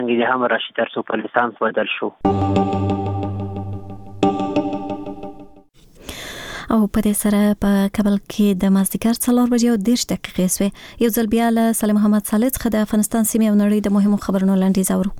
انګلیسي هم راشي تر څو په لیسانس بدل شو. او په دې سره په کابل کې د مازدیګر 4:30 سوې. یو ځل بیا له سلیم محمد صالح څخه د افغانستان سیمې او نړۍ د مهمو خبرونو لاندې زاورو.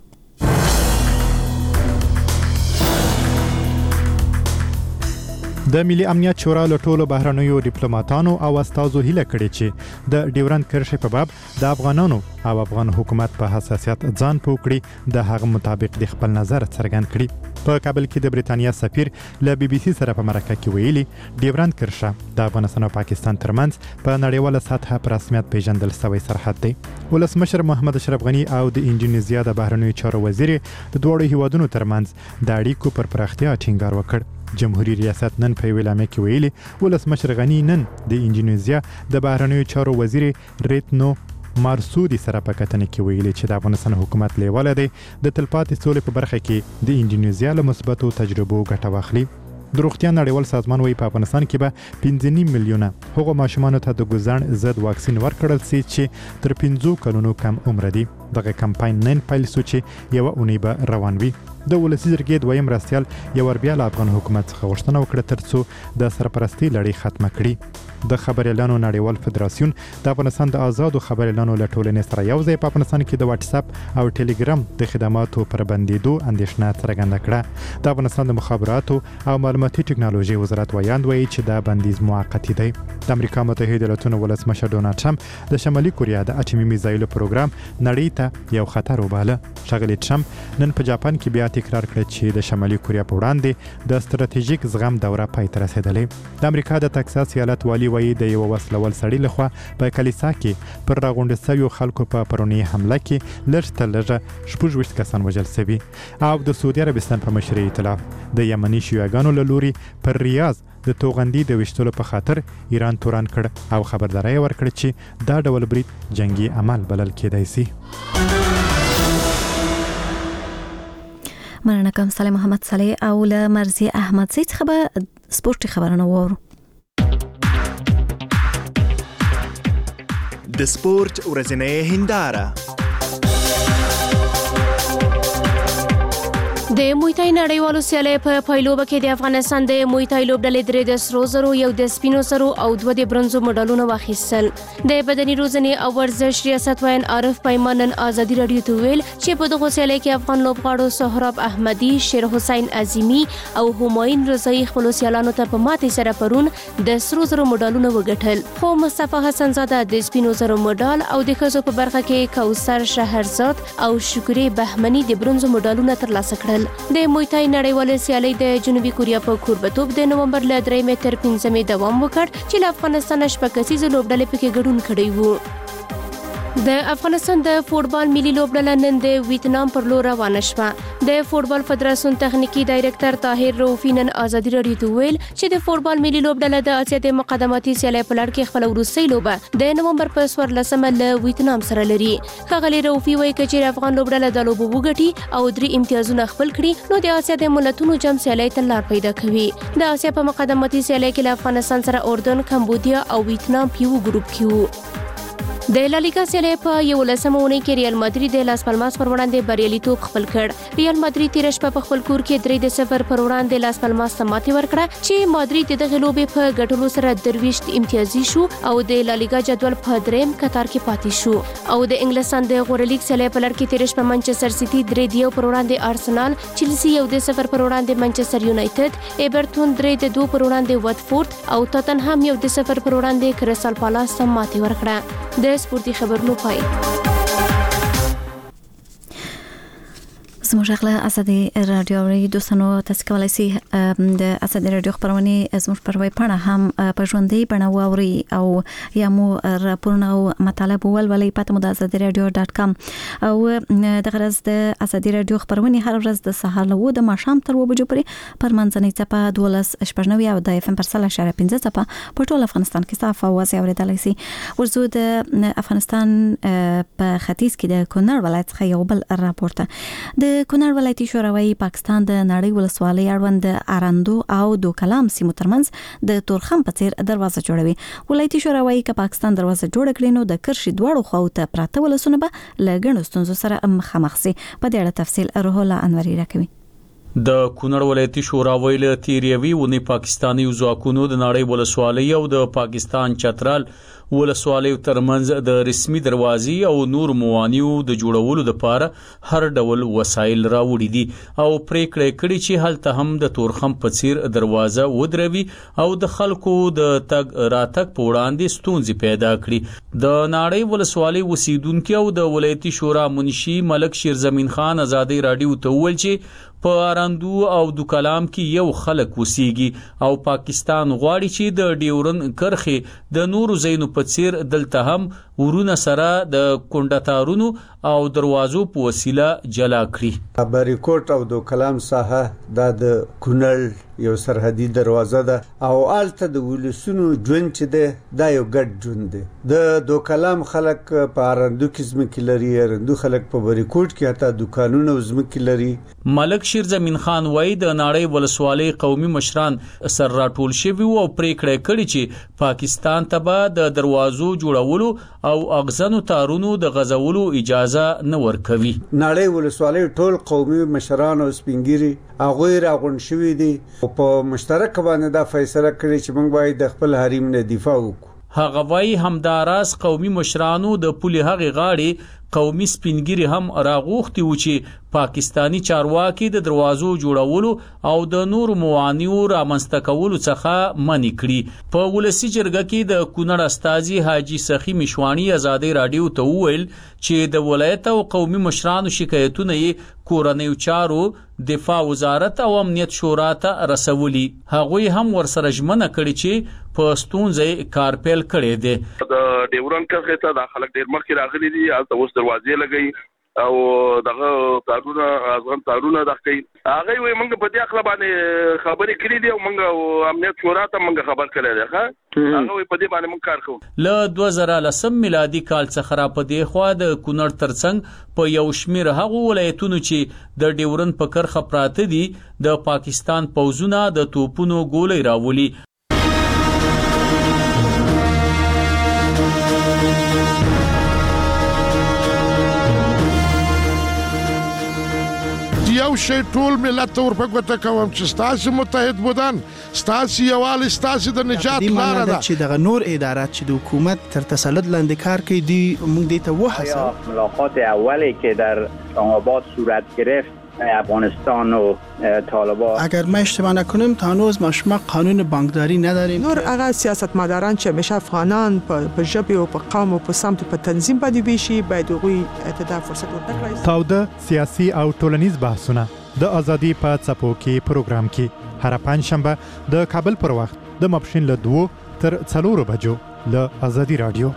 د ملي امنیت شورا له ټولو بهرنیو ډیپلوماټانو او استازو هیله کړې چې د ډیورند کرښې په باب د افغانانو او افغان حکومت په حساسیت ځان پوکړي د هغه مطابق د خپل نظر څرګند کړي. په کابل کې د بریتانیا سفیر له بي بي سي سره په مرکه کې ویلي ډیورند کرښه د افغانستان او پاکستان ترمنځ په نړیواله سطحه په رسمیت پیژندل شوی سرحد دی. ولسمشر محمد اشرف غني او د انډونیزیا د بهرنیو چارو وزیر د دوه هیوادونو ترمنځ د اړیکو پر پراختیا ټینګار وکړ. جمهوریت ریاست نن په ویلامه کې ویلي ولسمشر غني نن د انډونیزیا د بهرنیو چارو وزیر ریتنو مارسودي سره په کتنه کې ویلي چې د افغانستان حکومت لیواله دی د تلپاتې سولې په برخه کې د انډونیزیا له مثبتو تجربو ګټه واخلي. د روغتیا نړیوال سازمان وايي په افغانستان کې به 5.5 میلیونه هغو ماشومانو ته د ګوزڼ ضد واکسین ورکړل شي چې تر 5 کلونو کم عمر دي. دغه کمپاین نن پیل شو چې یو اونۍ به روان وي. د ولسی جرګې دویم مرستیال یو ور بیا له افغان حکومت څخه غوښتنه وکړه ترڅو د سرپرستی لړۍ ختمه کړي. د خبريالانو نړیوال فدراسیون د افغانستان د آزادو خبريالانو له ټولنې سره یو ځای په افغانستان کې د واتس اپ او ټلګرام د خدماتو پر بندیدو اندېښنه څرګنده کړه. د افغانستان د مخابراتو او معلوماتي ټکنالوژي وزارت وایاند وایي چې دا بندیز موقتی دی. د امریکا متحده ایالاتونو ولسمشر ډونالد ټرمپ د شمالي کوریا د اټومي میزایلو پروګرام نړۍ ته یو خطر وباله. ښاغلی ټرمپ نن په جاپان کې بیا تکرار کړ چې د شمالي کوریا په وړاندې د ستراتیژیک زغم دوره پای ته رسیدلې. د امریکا د تکساس ایالت والي وایي د یو وسلوال سړي لخوا په کلیسا کې پر راغونډ شویو خلکو په پرونی حمله کې لږ تر لږه 26 کسان وژل شوي. او د سعودي عربستان په مشرۍ ائتلاف د یمني شیعاګانو له لوري پر ریاض د توغندي د وشتلو په خاطر ایران توران کړ او خبرداري ورکړ چې دا ډول برید جنگي عمل بلل کېدای شي. مننه کوم سلیم محمد صالح او له مرزي احمد سید خبر سپورت خبرونه وورو. د سپورت ورځنۍ هنداره. د موی تای نړیوالو سیالۍ په پایلوبه کې د افغانستان د موی تای لوبډلې 3 د سرو زرو، یو د سپینو زرو او 2 د برونزو مډالونه واخیستل. د بدني روزنې او ورزش ریاست وین عارف پیمانن ازادي رادیو ته ویل چې په دغه سیالۍ کې افغان لوبغاړو سهراب احمدي، شیر حسین عظیمی او همایون رضایی خپل سیالانو ته په ماتې سره پرون د سرو زرو مډالونه وګټل. خو مصطفی حسن زاده د سپینو زرو مډال او د ښځو په برخه کې کوثر شهرزاد او شکرې بهمنی د برونزو مډالونه ترلاسه کړل. د موی تای نړیوالې سیالۍ د جنوبي کوریا په کوربتوب د نومبر له 3 تر 5 دوام وکړ چې له افغانستان شپږ کسیزه لوبډلې پکې ګډون کړی وو. د افغانستان د فوټبال ملي لوبډله نن د ویتنام پر لور روانه شوه. د فوټبال فدراسیون تخنیکی ډایریکټر طاهر روفي نن ازادي رادیو ته ویل چې د فوټبال ملي لوبډله د اسیا د مقدماتي سیالۍ په لړ کې خپل وروستۍ لوبه د نومبر په 14 له ویتنام سره لري. ښاغلی روفي وایي چې افغان لوبډله د لوبو وګټي او 3 امتیازونه خپل کړي نو د اسیا د ملتونو جام سیالۍ ته لار پیدا کوي. د اسیا په مقدماتي سیالۍ کې له افغانستان سره اردن، کمبودیا او ویتنام په یو ګروپ کې وو. د لالیګا سیالۍ په 11مه اونۍ کې ریال مادرید د لاس پالماس پر وړاندې بریالیتوب خپل کړ. ریال مادرید تیر شپه په خپل کور کې 3-0 پر وړاندې لاس پالماس ته ماتې ورکړه چې مادرید دغه لوبې په ګټلو سره 23 امتیازي شو او د لالیګا جدول په 3 قطار کې پاتې شو. او د انګلستان د غوره لیګ سیالۍ په لړ کې تیر شپه منچستر سیټي 3-2 پر وړاندې ارسنال، چلسی 1-0 پر وړاندې منچستر یونایټډ، ایبرټون 3-2 پر وړاندې واتفورد او ټوتنهام 1-0 پر وړاندې کریسټل پالاس ته ماتې ورکړه. د سپورتي خبرونو پای. زموږ غلا ازادي رادیو ری دوستانو تاسو کولای شئ د ازادي رادیو خبرونه زموږ پر وای پاڼه هم په ژوندۍ بڼه واوري او یا مو راپورونه او مطالب ولولئ پته مو د azadiradio.com او د غرض د ازادي رادیو خبرونه هر ورځ د سهار له د ماښام تر 2 بجو پورې پر منځنۍ چپه 12:90 او د FM پر 0.15 چپه په ټول افغانستان کې صاف او واضح اوریدلای شئ. ورزو د افغانستان په ختیځ کې د کونړ ولایت څخه یو بل راپورته د د کونړ ولایتي شوراوي پاکستان د نړۍ ولسوالۍ اړوند اراندو او دوکلام سیمو ترمنځ د تورخم په څیر دروازه جوړوي. ولایتي شوراوي که پاکستان دروازه جوړ کړي نو د کرشي دواړو خواو ته پراته ولسونه به له ګڼو ستونزو سره مخامخ سي. په دې اړه تفصیل روح الله انوري راکوي. د کونړ ولایتي شوراوي له تیریوي ونی پاکستاني ځواکونو د نړۍ ولسوالۍ او د پاکستان چترال ولسوالۍ ترمنځ د رسمي دروازې او نور موانیو د جوړولو لپاره هر ډول وسایل راوړي دي او پریکړه کړې چې هلته هم د تورخم په څیر دروازه ودروي او د خلکو د تګ راتګ په وړاندې ستونزې پیدا کړي. د نړۍ ولسوالۍ اوسیدونکو او د ولایتي شورا منشي ملک شیرزمین خان ازادي رادیو ته وویل چې په اراندو او دوکلام کې یو خلک وسیږي او پاکستان غواړي چې د ډیورن کرښې د نورو ځایونو په څیر دلته هم ورونه سره د کونډتارونو او دروازو په وسیله جلا کړي. بریکوټ او دوکلام ساحه د کونړ یو سرحدي دروازه ده او آلته د ولسونو ژوند چې ده دا یو ګډ ژوند دی. د دوکلام خلک په اراندو کې ځمکې لري، اراندو خلک په بریکوټ کې حتی دوکانونه او ځمکې لري. ملک شیرزمین خان وایي د نړۍ ولسوالۍ قومي مشران سر راټول شوي او پریکړه کړې چې پاکستان ته به د دروازو جوړولو او اغزنو تارونو د غزولو اجازه نه ورکوي. نړۍ ولسوالۍ ټول قومي مشران او سپینګیري هغه راغون شوي دي او په مشترک باندې دا فیصله کړې چې موږ باید د خپل حریم نه دفاع وکړو. هغه وایي همداراز قومي مشرانو د پولې هغې غاړې قومي سپینګیري هم راغوښتي و چې پاکستانی چارواکي د دروازو جوړولو او د نور موانیو رامنځته کولو څخه منع کړي. په ولسی جرګه کې د کونړ استازي حاجی سخی مشوانی ازادي رادیو ته وویل چې د ولایت او قومي مشرانو شکایتونه یې کورنیو چارو، دفاع وزارت او امنیت شورا ته رسولي. هغوی هم ورسره ژمنه کړې چې په ستونزې کار پیل کړی دی. د ډیورن کرښې ته د خلک ډیر مخکې راغلي دي، هلته اوس دروازې لګوي او دغه تارونه ازغن تارونه دغه هغه وي. موږ په دې خپل باندې خبرې کړې دي او موږ امنیت شورا ته موږ خبر کړی دی. هغه وي په دې باندې موږ کار کوو. له 2010 میلادي کال څخه را پدې خوا د کونړ ترڅنګ په یو شمیر هغه ولایتونو چې د ډیورن په کرښه پراته دي د پاکستان پوځونه د توپونو ګولۍ راولي. یو شی ټول ملت ته ورپګوته کوم چې ستاسو متحد بودن، ستاسو یووالی، ستاسو د نجات لاره ده. چې دغه نور ادارات چې د حکومت تر تسلط لاندې کار کوي دي موږ دې ته وهڅوو. ملاقات اولی که در اسلام آباد صورت گرفت افغانستان و طالبان، اگر ما اشتباه نکنیم تا هنوز ما قانون بانکداری نداریم. نور هغه سیاستمداران چې همیشه افغانان په ژبه او په قوم او په سمت په تنظیم باندې ویشي باید هغوی ته فرصت ورکړي. تاوده سیاسي او ټولنیز بحثونه د ازادي په څپو کې پروګرام کې هر پنځشنبه د کابل پر وخت د ماپښین له 2 تر 4 بجو له ازادي رادیو.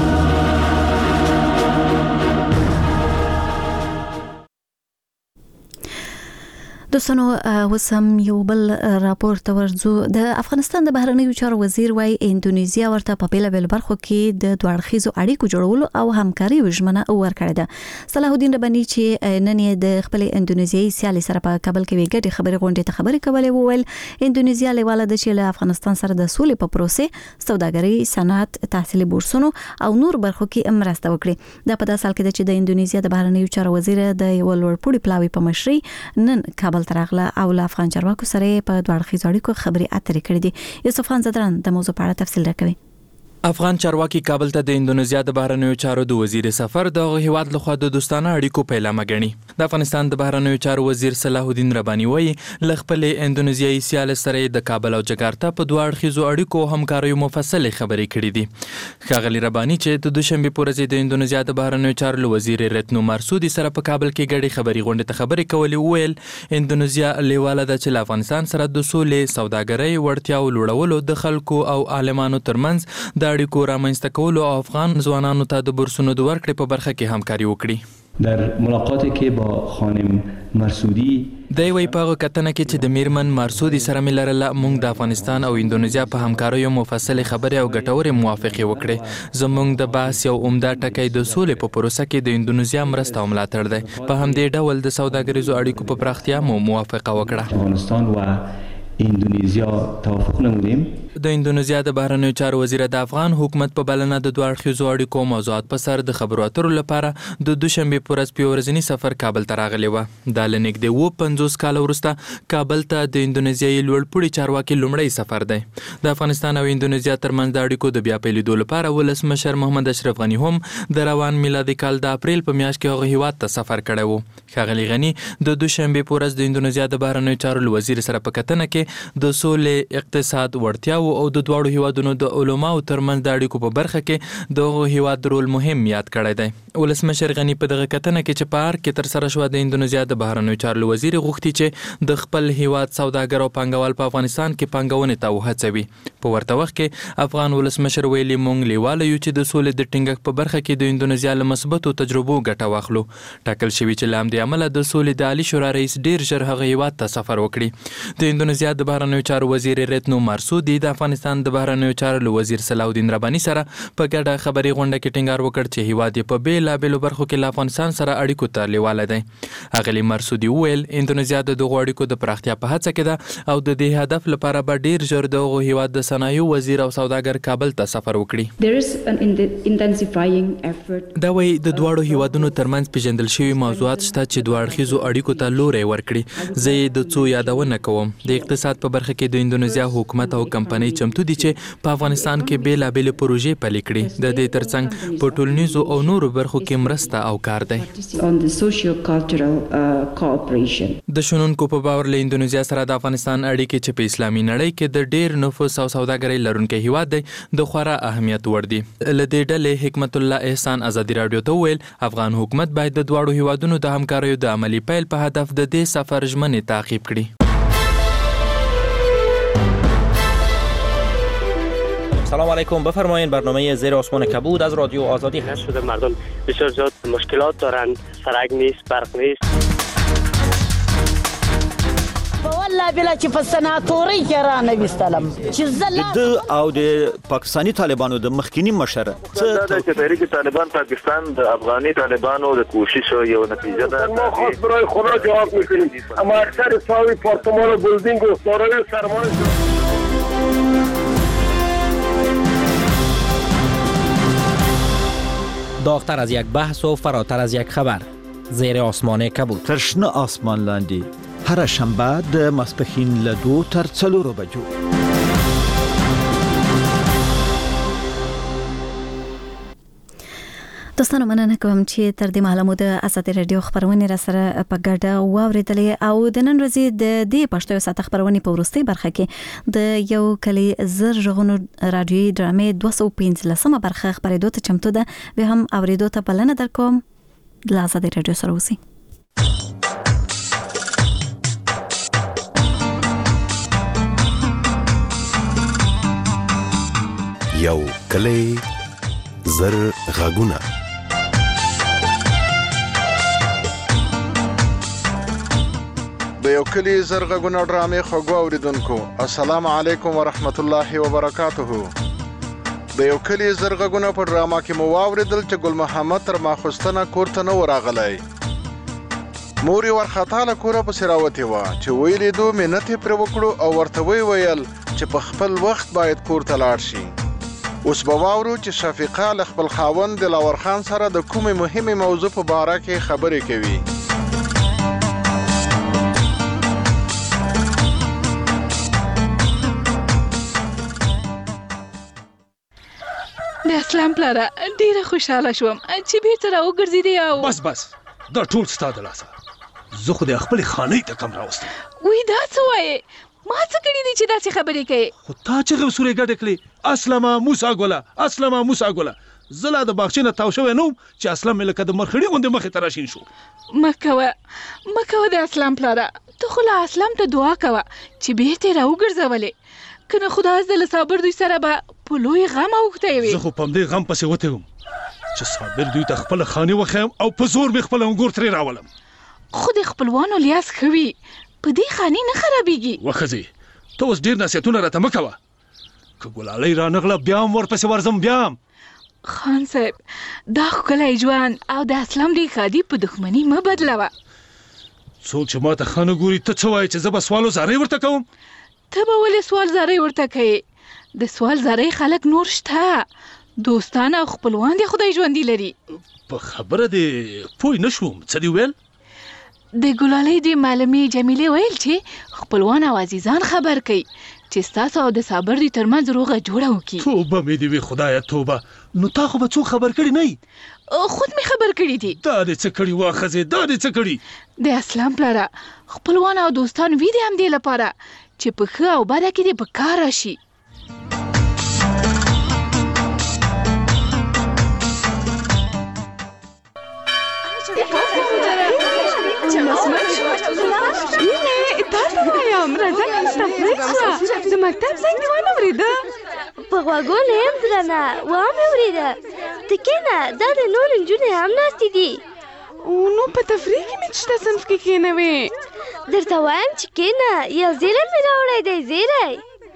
دوستانو وسم یو بل راپور ته ورځو. د افغانستان د بهرنیو چارو وزیر وايي اندونیزیا ورته په بیلابل برخو کې د دوه اړخیزو اړیکو جوړولو او همکاري ژمنه ورکړه ده. صلاح الدین رباني چې نن یې د خپل اندونیزیایي سیالي سره په کابل کې ویګټي خبرې غونډې ته خبرې کولې وویل اندونیزیا لیواله ده چې له افغانستان سره د سولې په پروسه، سوداګري، صنعت، تحصیلي بورسونو او نور برخو کې مرسته وکړي. دا په داسې حال کې ده چې د اندونیزیا د بهرنیو چارو وزیر د یو لوړپوړي پلاوي په مشرۍ نن کابل ترغله او له افغان چارواکو سره په دوه اړخیزو اړیکو خبرې اترې کړې دي. یوسف خان زدران د موضوع په اړه تفصیل راکوي. افغان چارواکي کابل ته د اندونیزیا د بهرنیو چارو د وزیر سفر د هیواد لخوا د دوستانه اړیکو پیلامه ګڼي. د افغانستان د بهرنیو چارو وزیر صلاح الدین رباني وایي له خپل اندونیزیایي سیال سره د کابل او جکارتا په دوه اړخیزو اړیکو همکاریو مفصل خبرې کړې دي. ښاغلي رباني چې د دوشنبه په ورځ د اندونیزیا د بهرنیو چارو وزیر رتنو مارسودي سره په کابل کې ګډي خبري غونډه ته خبرې کولې ویل اندونیزیا لیواله ده چې له افغانستان سره د سولې، سوداګرۍ، وړتیاو لوړولو، د خلکو او عالمانو ترمنځ د اړیکو رامنځته کولو او افغان ځوانانو ته د بورسونو د ورکړې په برخه کې همکاري وکړي. در ملاقاتی که با خانم مرسودی دی وی په کتنه کې چې د میرمن مارسودي سره ملرله موږ د افغانستان او اندونیزیا په همکاریو مفصل خبرې او ګټورې موافقې وکړې. زموږ د بحث یو عمده ټکی د سولې په پروسه کې د اندونیزیا مرسته او ملاتړ دی. په همدې ډول د سوداګریزو اړیکو په پراختیا مو موافقه وکړه. افغانستان و اندونیزیا توافق نمودیم. د اندونیزیا د بهرنیو چارو وزیر د افغان حکومت په بلنه د دوه اړخیزو اړیکو موضوعات په سر د خبرو اترو لپاره د دوشنبه په ورځ په ورځنی سفر کابل ته راغلی و. د لنګ د 50 کال وروسته کابل ته د اندونیزیایي لوړپوړي چارواکي لومړی سفر دی. د افغانستان او اندونیزیا ترمنځ د اړیکو د بیا پیلېدو لپاره ولسمشر محمد اشرف غنی هم د روان میلادي کال د اپریل په میاشت کې هغه هیواد ته سفر کړی و. ښاغلي غنی د دوشنبه په ورځ د اندونیزیا د بهرنیو چارو وزیر سره په کتنه کې د سولې، اقتصاد، وړتیاو او د دواړو هیوادونو د علماو ترمنځ د اړیکو په برخه کې دغه هیواد رول مهم یاد کړی دی. ولسمشر غنی په دغه کتنه کې چې په ارګ کې تر سره شو د اندونیزیا د بهرنیو چارو وزیر غوښتي چې د خپل هیواد سوداګر او پانګوال په افغانستان کې پانګونې ته وهڅوي. په ورته وخت کې افغان ولسمشر ویلي موږ لیواله یو چې د سولې د ټینګښت په برخه کې د اندونیزیا له مثبتو تجربو ګټه واخلو. ټاکل شوی چې له همدې امله د سولې د عالی شورا رئیس ډیر ژر هغه هیواد ته سفر وکړي. د اندونیزیا د بهرنیو چارو وزیر ریتنو مارسودي د افغانستان د بهرنیو چارو وزیر صلاح الدین رباني سره په ګډه خبري غونډه کې ټینګار وکړ چې هیواد یې په بیلابېلو برخو کې له افغانستان سره اړیکو ته لیواله دی. اغلی مارسودي وویل اندونیزیا د دغو اړیکو د پراختیا په هڅه کې ده او د دې هدف لپاره به ډیر ژر دغه هیواد د صنایعو وزیر او سوداګر کابل ته سفر وکړي. دا وایي د دواړو هیوادونو ترمنځ پیژندل شوي موضوعات شته چې دوه اړخیزو اړیکو ته لوری ورکړي. زه یې د څو یادونه کوم. د اقتصاد په برخه کې د اندونیزیا حکومت او کمپنۍ چمتو دي چې په افغانستان کې بیلابېلې پروژې پلي کړي. د دې ترڅنګ په ټولنیزو او نورو برخو کې مرسته او کار دی. د شنونکو په باور له اندونیزیا سره د افغانستان اړیکې چې په اسلامي نړۍ کې د ډیر نفوس او سوداګرۍ لرونکی هیواد دی د خورا اهمیت وړ دي. له دې ډلې حکمت الله احسان ازادي راډیو ته وویل افغان حکومت باید د دواړو هیوادونو د همکاریو د عملی پیل په هدف د دې سفر ژمنې تعقیب کړي. سلام علیکم، بفرمایید. برنامه زیر آسمان کبود از رادیو آزادی هست. شده مردم بسیار زیاد مشکلات دارند، سرک نیست، برق نیست. والله بلا چې په سناتوري کې را نويستلم چې زله د او د پاکستانی طالبانو د مخکینی مشر څه د تحریک طالبان پاکستان د افغاني طالبانو د کوشش یو نتیجه ده. ما خاص برای خدا جواب میکنیم. اما اکثر ساوی پارتمان و بلدینگ و سارای سرمایه داغتر از یک بحث و فراتر از یک خبر. زیر آسمان کبود. ترشنه آسمان لاندی. هر شنبه د ماسپښین له 2 تر 4 بجو. دوستانو مننه کوم چې تر دې مهاله مو د اساتید رادیو خبرونه را سره په ګډه واوریدلې او د نن ورځې د دې پښتو ساعت خبرونه په ورستۍ برخه کې د یو کلی زر ژغونو رادیوي ډرامې 215 برخه خبرېدو ته چمتو ده. به هم اوریدو ته بلنه درکوم. د اساتید رادیو سره اوسئ. یو کلی زر غاګونه. د یو کلی زر غاګونه ډرامې خوږو اوریدونکو السلام علیکم ورحمت الله وبرکاته. د یو کلی زر غاګونه په ډراما کې مو واوریدل چې ګل محمد تر ماخوستنه کور ته نه راغلی. مور یې ورخطا له کوره پسې راوتې وه چې ویلې دو منت یې پرې وکړو او ورته ویل چې په خپل وخت باید کور ته لاړ شي. اوس به واورو چې شفیقه له خپل خاوند دلاور خان سره د کومې مهمې موضوع په باره کې خبرې کوي. د اسلام پلاره ډیره خوشاله شوم چې بیرته راوګرځېدې او بس دا ټول ستا د لاسه. زه خو د خپلې خانۍ ته کم راوستم. وی دا څه وایې؟ ما څه کړي دي چې داسې خبرې کوې؟ خو تا چغې وسورې ګډې کړې اسلمه موسی ګله اسلمه موسی ګله. زه لا د باغچې نه تاو شوی نه وم چې اسلم مې لکه د مرخړي غوندې مخې ته راشین شو. مه کوه د اسلام پلاره. ته خو له اسلم ته دعا کوه چې بیرته یې راوګرځولې. که نه خدای زده له صابر دوی سره به په لوی غم اوښتی وي. زه خو په همدې غم پسې وتی وم چې صابر دوی ته خپله خانې وښیم او په زور مې خپل انګور ترې راولم. خو د خپلوانو لیاس خوي په دې خاني نه خرابېږي. وخزي ته اوس ډیر نصیحتونه راته مه کوه. که ګلالۍ رانغله بیا هم ورپسې ورځم بیا هم. خان صاحب دا ښکلی ژوند او د اسلام د ښادي په دښمني مه بدلوه. څوک چې ما ته ښه نه ګوري ته څه وایې چې زه به سوال و زارۍ ورته کوم؟ ته به ولې سوال زارۍ ورته کوې؟ د سوال زارۍ خلک نور شته، دوستان او خپلوان دې خدای ژوندي لري. په خبره دې پوه نه شوم، څه دې ویل؟ د ګلالۍ د معلمې جمیلې ویل چې خپلوان او عزیزان خبر کوي چې ستاسو او د صابر د ترمنځ روغه جوړه وکړي. توبه مې دې وي خدایه توبه. نو تا خو به څوک خبر کړي نه یي؟ خود مې خبر کړي دي. دا دې څه کړي وا ښځې، دا دې څه کړي؟ د اسلام پلاره خپلوان او دوستان وي دې همدې لپاره چې په ښه او بده کې دې په کار راشي. تاسو وایم راځه نشته پرېږده. د مکتب زنګ دې ونه اورېده؟ په غوږونو یم درنه ومې اورېده. ته کښېنه، دا د نور نجونې هم ناستې دي. نو په تفریح کې مې شته صنف کې کښېنوې. درته وایم چې کښېنه، یو زیری مې راوړی دی. زیری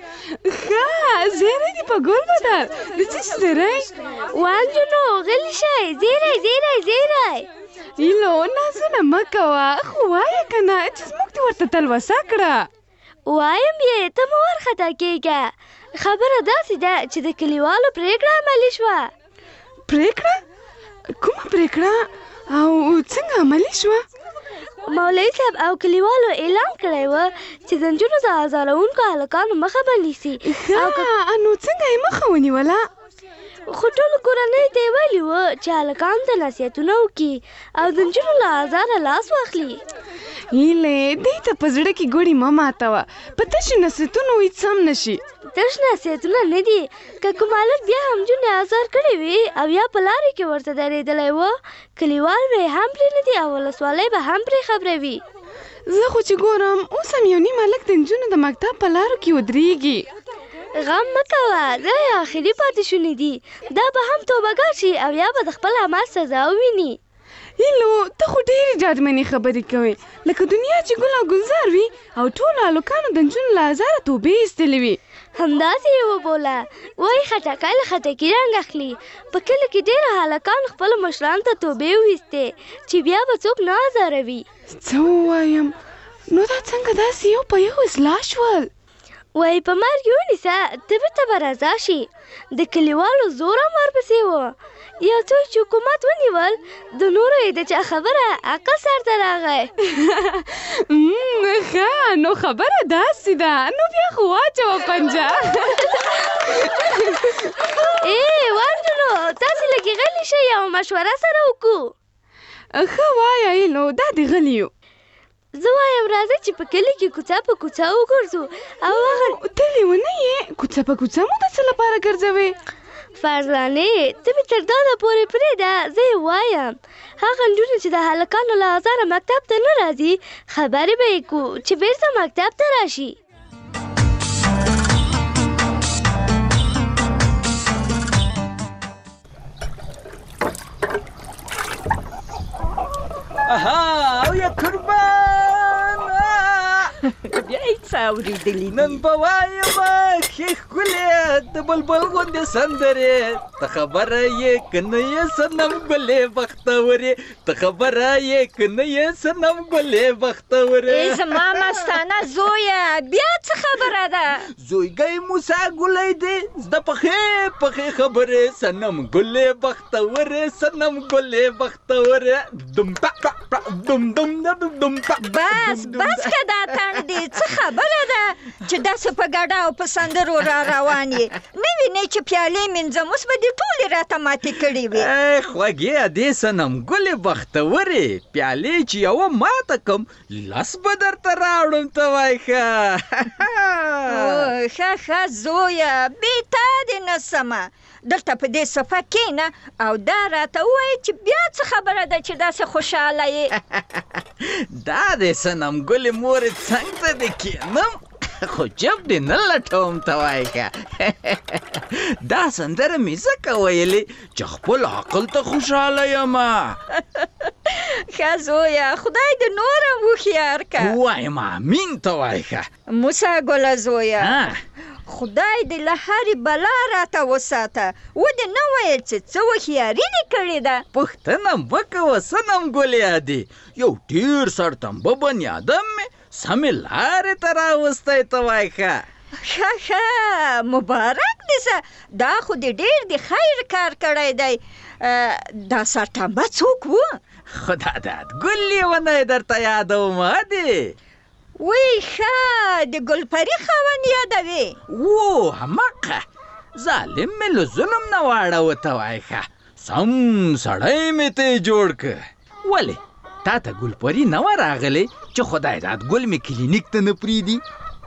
ښه زیری دې په ګل بدل. د څه شي زیری؟ نجونو غلي شئ. زیری زیری زیری. هیلو نازونه مه کوه، خو وایه که نه چې زموږ دې ورته تلوسه کړه. وایم یې ته مه وارخطا کېږه. خبره داسې ده چې د کلیوالو پرېکړه عملي شوه. پرېکړه؟ کومه پرېکړه او څنګه عملي شوه؟ مولوي صاحب او کلیوالو اعلان کړی و چې د نجونو د ازاروونکو هلکانو مخه به نیسي. نو څنګه یې مخه ونیوله؟ خو ټولو کورنیو ته یې ویلي وه چې هلکانو ته نصیحتونه وکړي او د نجونو له ازاره لاس واخلي. هیلې دې ته په زړه کې ګوړې مه ماتوه. په تشو نصیحتونو هېڅ هم نه شي. تش نصیحتونه نه دي. که کوم هلک بیا هم نجونې ازار کړې وي او یا په لارې کې ورته درېدلی و، کلیوال به یې هم پرېنږدي او ولسوالۍ به هم پرې خبروي. زه خو چې ګورم اوس هم یو نیم هلک د نجونو د مکتب په لارو کې ودرېږي. غم مه کوه، دا یې آخري پاتې شونې دي. دا به هم توبهګار شي او یا به د خپل عمل سزا وویني. هیلو ته خو ډېرې جادمنې خبرې کوې، لکه دنیا چې ګل او ګلزار وي او ټولو هلکانو د نجونو له ازاره توبې ایستلې وي. همداسې یې وبوله. وایي خټکی له خټکي رنګ اخلي. په کلي کې ډېره هلکان خپلو مشرانو ته توبې وویستې چې بیا به څوک نه ازاروي. څه ووایم؟ نو دا څنګه داسې یو په یو اصلاح شول؟ وایي په مرګ یې ونیسه، ته بېرته به رضا شي. د کلیوالو زور هم ورپسې و. یو څوک چې حکومت ونیول، د نورو یې د چا خبره عقل سر ته راغی. ښه نو خبره داسې ده. نو بیا خو واچوه پنجه. نجونو تاسې لږې غلي شئ او مشوره سره وکړو. ښه وایه هیلو دا دې غلي یو. زه وایم راځئ چې په کلي کې کوڅه په کوڅه وګرځو او هغه ته لیونۍ یې؟ کوڅه په کوڅه مو د څه لپاره ګرځوې؟ فرزانې ته مې تر داده پورې پرېږده، زه یې وایم. هغه نجونې چې د هلکانو له ازاره مکتب ته نه راځي، خبرې به یې کړو چې بېرته مکتب ته راشي. او یا قربان بیا هیڅ اورېدلي نن به وایم ښې ښکلې د بلبل غوندې سندرې. ته خبره یې که نه یې صنم ګلې بختورې. ته خبره یې که نه یې صنم ګلې بختورې. زما مستانه زویه بیا څه خبره ده؟ زویګی موسی ګلی دی زده پخې پخې خبرې. صنم ګلې بختورې صنم ګلې بختورې. دم دم دم دم. بس که دا تڼ دی څه خبره ده چې داسې په ګډه او په سندرو را روان یې؟ نه وینې چې پیالې مینځم اوس به دې ټولې راته ماتې کړې وي. خوږې ادې صنم ګلې بختورې. پیالې چې یوه ماته کړم لس به درته راوړم. ته وایې ښه زویه بې تا دې نه سمه. دلته په دې صفه کښېنه او دا راته ووایې چې بیا څه خبره ده چې داسې خوشحاله یې؟ دا دې صنم ګلې مورې څنګ ته دې کښېنم خو جب دې نه لټوم. ته وایې دا سندره مې ځکه ویلې چې خپل عقل ته خوشحاله یم. ښه زویه خدای دې نور هم هوښیار که. وایم امین ته وایه ښه. موسی ګله زویه خدای دې له هرې بلا راته وساته. ودې نه ویل چې څه هوښیاري دې کړې ده؟ پوښتنه مه کوه صنم ګل یادې، یو ډېر سرتمبه بني ادم مې سمې لارې ته راوستی ته وایه ښه. ښه مبارک دې سه، دا خو دې ډېر د خیر کار کړی دی. دا سرتمبه څوک و؟ خدا داد ګل لیونی درته یادوم دې. وی ښه د ګلپري خاوند یادوې؟ و هماغه ظالم مې له ظلم نه واړوه ته وایه ښه. سم سړی مې ته جوړ که. ولې تا ته ګلپري نه وه راغلی چې خدای داد ګل مې کلینیک ته نه پرېږدي؟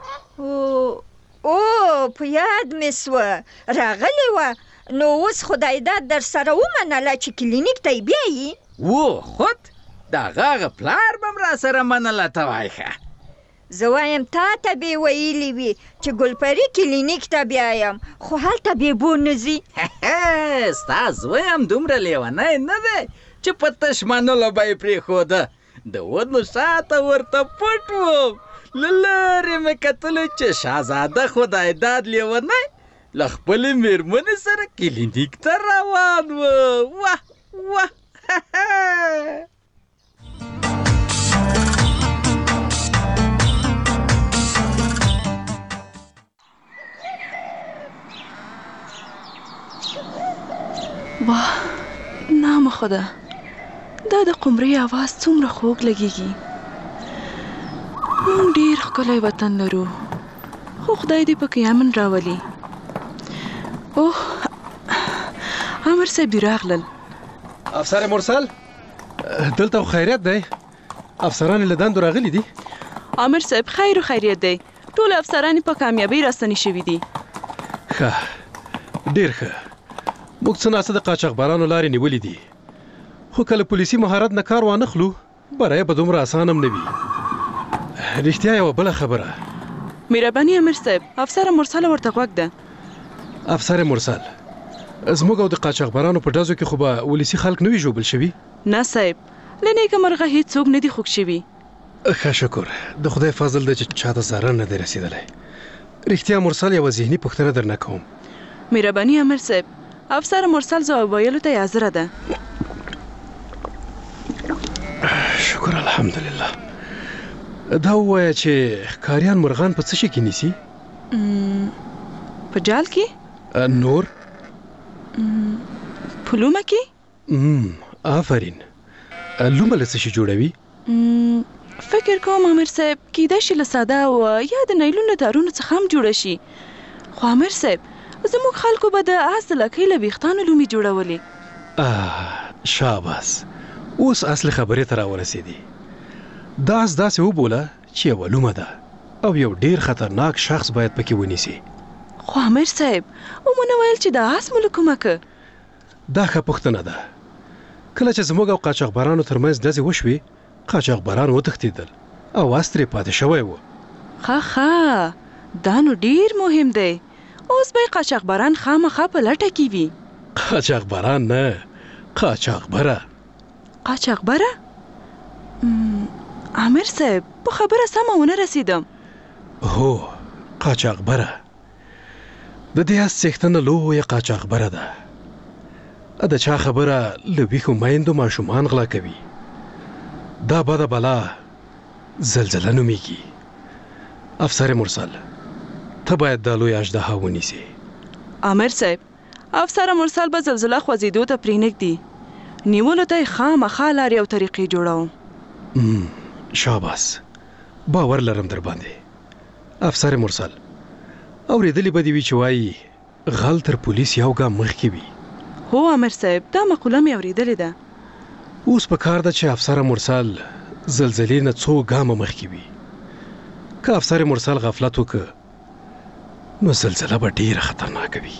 او په یاد مې سوه راغلی وه. نو اوس خدای داد در سره ومنله چې کلینیک ته یې بیایي؟ و خود د هغه پلار به م را سره منله ته وایه ښه. زه وایم تا ته به یې ویلي وي چې ګلپري کلینیک ته بیایم، خو هلته بیبو نه ځي. ستا زوی هم دومره لیونی نه دی چې په تش منلو به یې پرېښوده. د ونو شاته ورته پټ وم، له لارې مې کتلو چې شهزاده خدای داد لیونی له خپلې مېرمنې سره کلینیک ته روان و. واه واه واه نامه خدا، دا د قمرۍ اواز څومره خوږ لګیږي. موږ ډېر ښکلی وطن لرو، خو خدای دې پکې امن راولي. اوه امر صاحب دې راغلل. افسر مرسل دلته خیریت دی؟ افسران له دندو راغلي دي؟ امر صاحب خیر و خیریت دی، ټول افسران په کامیابی راستنې شوي دي. ښه ډېر ښه. موږ څه ناڅه د قاچاقبرانو لارې نیولې دي، خو کله پولیسي مهارت نه کار وانخلو بری به دومره اسان هم نه وي. رښتیا یوه بله خبره. مهرباني امر صاحب، افسر مرسل ورته غوږ ده. افسر مرسل زموږ او د قاچاقبرانو په ډزو کې خو به ولسي خلک نه وي ژوبل شوي؟ نه صاحب، له نیکه مرغه هیڅوک نه دي خوږ شوي. ښه شکر، د خدای فضل دی چې چاته ضرر نه دی رسېدلی. رښتیا مرسل یوه ذهني پوښتنه درنه کوم. مهرباني امر صاحب، افسر مرسل ځواب ویلو ته حاضره ده. شکر الحمدلله. دا ووایه چې ښکاریان مرغان په څه شي کې نیسي؟ په جال کې؟ نور؟ په لومه کې؟ آفرین. لومه له څه شي جوړوي؟ فکر کوم امر صاحب کیدای شي له ساده او یا د نایلون له تارونو څخه هم جوړه شي. خو امر صاحب زموږ خلکو به د اس د لکۍ له ویښتانو لومې جوړولې. شاباس، اوس اصل خبرې ته راورسېدې. دا اس داسې وبوله چې یوه لومه ده او یو ډېر خطرناک شخص باید پکې ونیسي. خو امر صاحب ومونه ویل چې د اس مو له کومه که؟ دا ښه پوښتنه ده. کله چې زموږ او قاچاقبرانو ترمنځ ډزې وشوې، قاچاقبران وتښتېدل او اس ترې پاتې شوی و. ښه دا نو ډېر مهم دی. اوس به قاچاقبران خامخا په لټه کې وي. قاچاقبران نه، قاچاقبره. قاچاقبره؟ امر صاحب په خبره سمه ونه رسیدم. هو قاچاقبره. د دې اس څښتنه لویه قاچاقبره ده. د چا خبره له ویښو میندو ماشومان غلا کوي. دا بده بلا زلزله نومیږي. افسر مرسل ته باید دا لوی اژدها ونیسې. امر صاحب افسر مرسل به زلزله خوځېدو ته پرېنږدي. نیولو ته یې خامخا لارې او طریقې جوړوم. شاباس، باور لرم در باندې. افسر مرسل اورېدلې به دې وي چې وایي غل تر پولیس یو ګام مخکې وي. هو امر صاحب دا مقوله مې اورېدلې ده. اوس په کار ده چې افسر مرسل زلزلې نه څو ګامه مخکې وي. که افسر مرسل غفلت وکړه نو زلزله به ډېره خطرناکه وي.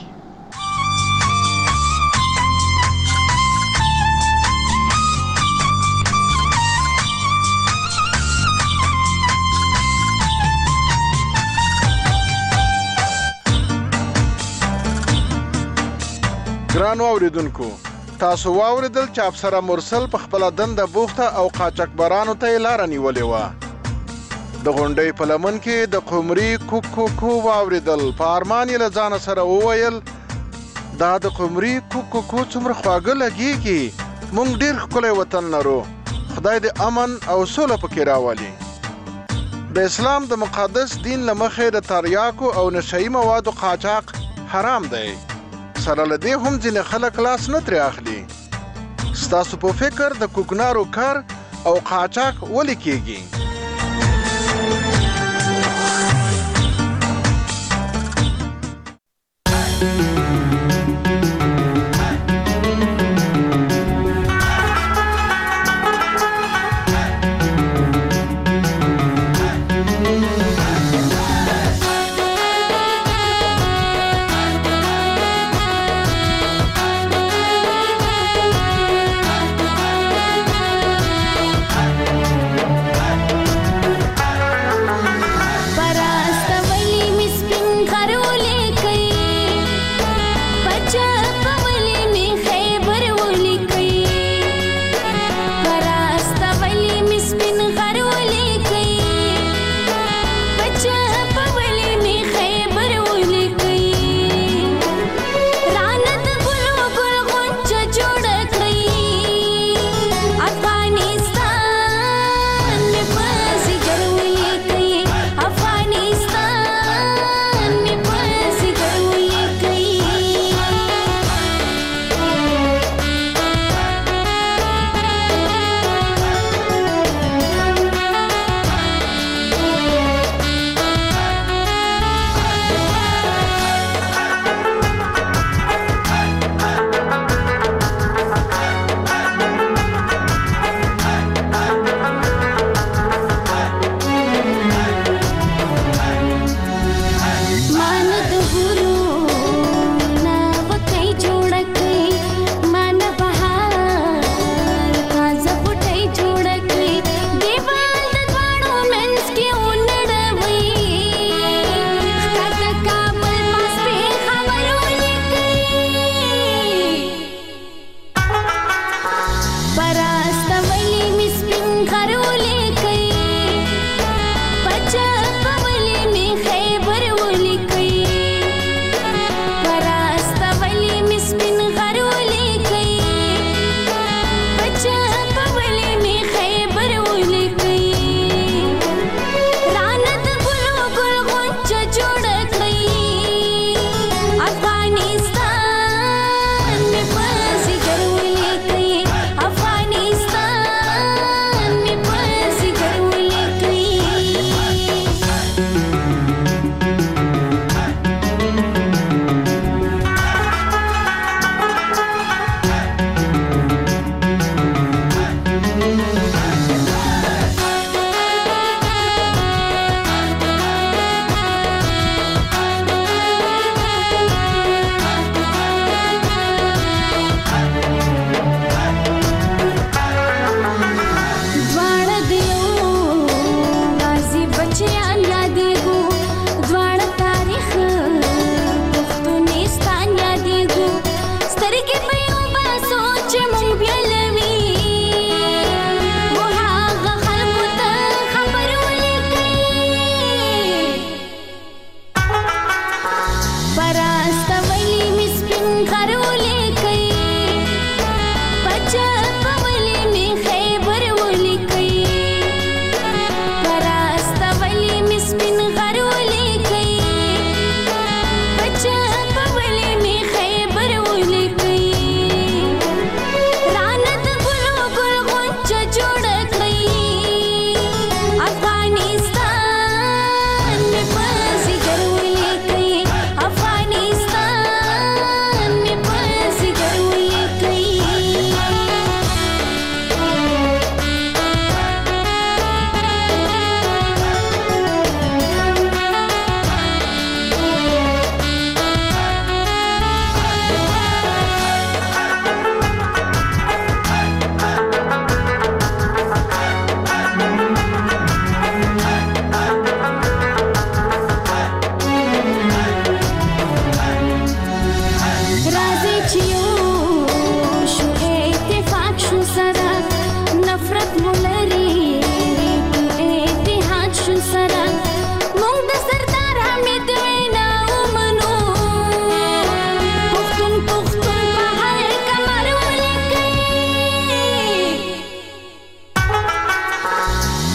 ګرانو اوریدونکو، تاسو واوریدل چې افسر مرسل په خپل دنده بوخته او قاچاقبرانو ته لار نیولې و د غونډې په لمن کې د قمري کوکو واوریدل په ارمان یې له ځان سره وویل دا د قمري کوکو څومره خواږه لګیږي مونږ ډیر ښکلی وطن لرو خدای دې امن او سوله پکې راولي د اسلام د مقدس دین له مخې د تریاکو او نشهیي موادو قاچاق حرام دی سره له دې هم ځینې خلک لاس نه ترې اخلي ستاسو په فکر د کوکنارو کار او قاچاق ولې کیږي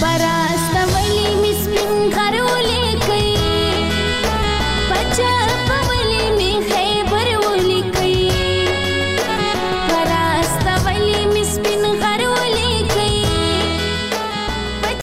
خبره